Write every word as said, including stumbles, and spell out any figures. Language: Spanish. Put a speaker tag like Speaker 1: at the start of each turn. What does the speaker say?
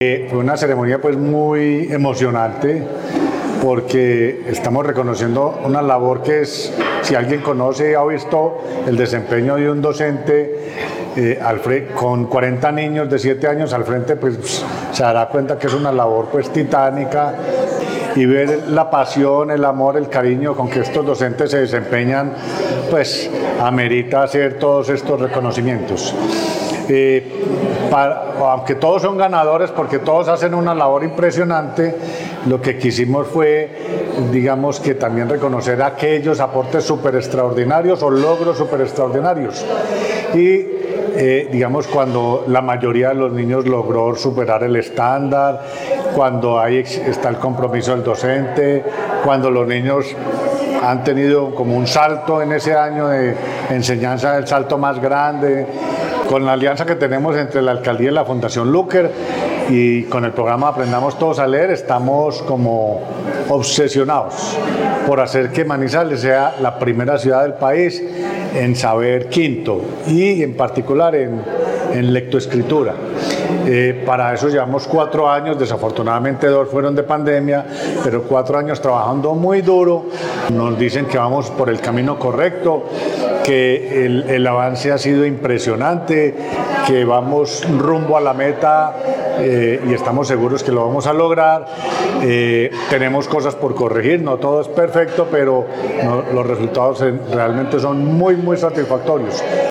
Speaker 1: Eh, fue una ceremonia pues muy emocionante porque estamos reconociendo una labor que es, si alguien conoce, ha visto el desempeño de un docente eh, al fre- con cuarenta niños de siete años al frente, pues se dará cuenta que es una labor pues titánica, y ver la pasión, el amor, el cariño con que estos docentes se desempeñan, pues amerita hacer todos estos reconocimientos. Eh, para, aunque todos son ganadores porque todos hacen una labor impresionante, lo que quisimos fue, digamos, que también reconocer aquellos aportes súper extraordinarios o logros súper extraordinarios. Y Eh, digamos, cuando la mayoría de los niños logró superar el estándar, cuando ahí está el compromiso del docente, cuando los niños han tenido como un salto en ese año de enseñanza, el salto más grande, con la alianza que tenemos entre la alcaldía y la Fundación Luker y con el programa Aprendamos Todos a Leer, estamos como obsesionados por hacer que Manizales sea la primera ciudad del país en saber quinto y en particular en, en lectoescritura. Eh, para eso llevamos cuatro años, desafortunadamente dos fueron de pandemia, pero cuatro años trabajando muy duro. Nos dicen que vamos por el camino correcto, que el, el avance ha sido impresionante, que vamos rumbo a la meta eh, y estamos seguros que lo vamos a lograr. Eh, tenemos cosas por corregir, no todo es perfecto, pero no, los resultados realmente son muy, muy satisfactorios.